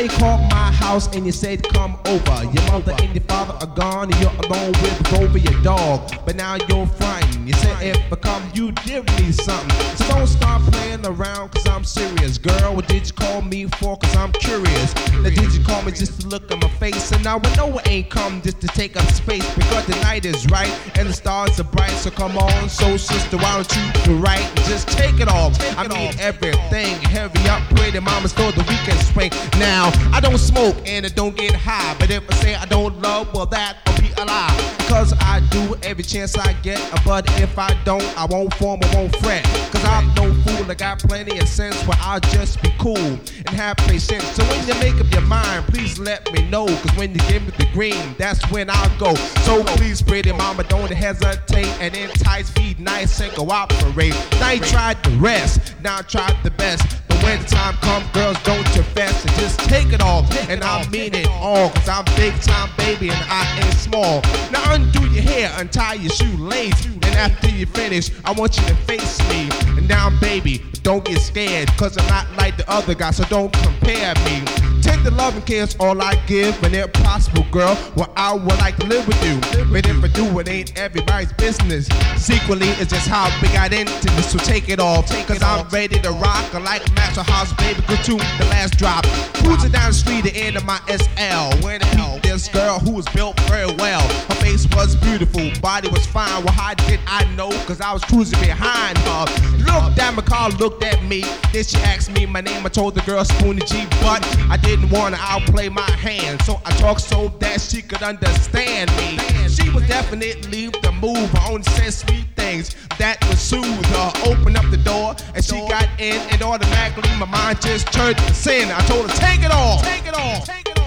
you called my house and you said come over. Your mother and your father are gone and you're alone with Rover, your dog. But now you're frightened. You said if I come, you give me something. So don't start playing around, cause I'm serious. Girl, what did you call me for? Cause I'm curious. Now did you call me just to look at my face? And now I know I ain't come just to take up space, because the night is right and the stars are bright. So come on, so sister, why don't you do right and just take it off? I mean everything. Hurry up, pretty mama, so the weekend swing. Now, I don't smoke and I don't get high, but if I say I don't love, well that'll be a lie. Because I do every chance I get, but if I don't, I won't form, I won't fret. Cause I'm no fool, I got plenty of sense where I'll just be cool and have patience. So when you make up your mind, please let me know, cause when you give me the green, that's when I'll go. So please, pretty mama, don't hesitate and entice me nice and cooperate. Now you tried the rest, now I tried the best. But when the time comes, girls, don't you fess and just take it off. And I mean it all, cause I'm big time, baby, and I ain't small. Now undo your hair, untie your shoelace, and after you finish, I want you to face me. And now, baby, don't get scared, cause I'm not like the other guys, so don't compare me. Take the love and care is all I give, and if possible, girl, well, I would like to live with you. But if I do, it ain't everybody's business. Secretly, it's just how we got into this, so take it off. Cause I'm ready to rock, like Master House, baby, go to the last drop. Cruising down the street, the end of my SL. When I meet this girl who was built very well. Her face was beautiful, body was fine. Well, how did I know? Cause I was cruising behind her. Looked at my car, looked at me. Then she asked me my name. I told the girl Spoonie G, but I didn't want to outplay my hand. So I talked so that she could understand me. She was definitely the move. Her own said sweet things that would soothe her. Opened up the door and she got in, and automatically my mind just turned to sin. I told her, take it off, take it off, take it off.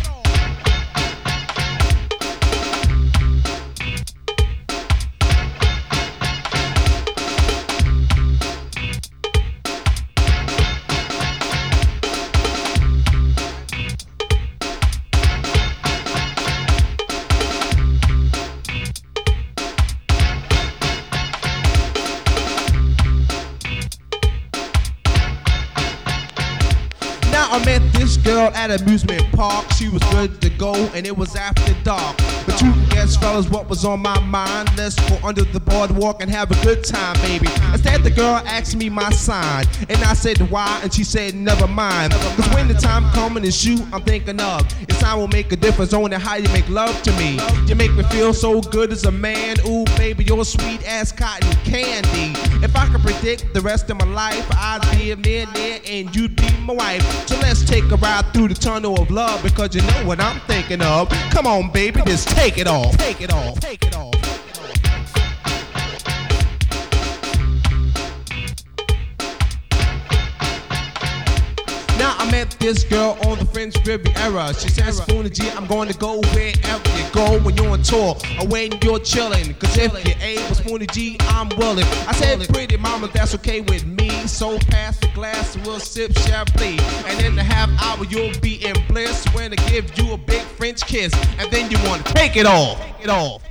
I met this girl at an amusement park. She was good to go and it was after dark. But you can guess, fellas, what was on my mind. Let's go under the boardwalk and have a good time, baby. Instead, the girl asked me my sign, and I said why, and she said never mind. Cause when the time coming to shoot, I'm thinking of it's time will make a difference on how you make love to me. You make me feel so good as a man. Ooh, baby, you're sweet as cotton candy. If I could predict the rest of my life, I'd be a millionaire and you'd be my wife. So let's take a ride through the tunnel of love, because you know what I'm thinking of. Come on, baby, just take it off. Take it off. Take it off. Now I met this girl on the French Riviera. She said, Spoonie G, I'm going to go wherever you go when you're on tour or when you're chilling. Cause if you're able, Spoonie G, I'm willing. I said, pretty mama, that's okay with me. So pass the glass and we'll sip Chablis. And in a half hour you'll be in bliss when I give you a big French kiss. And then you want to take it off. Take it off.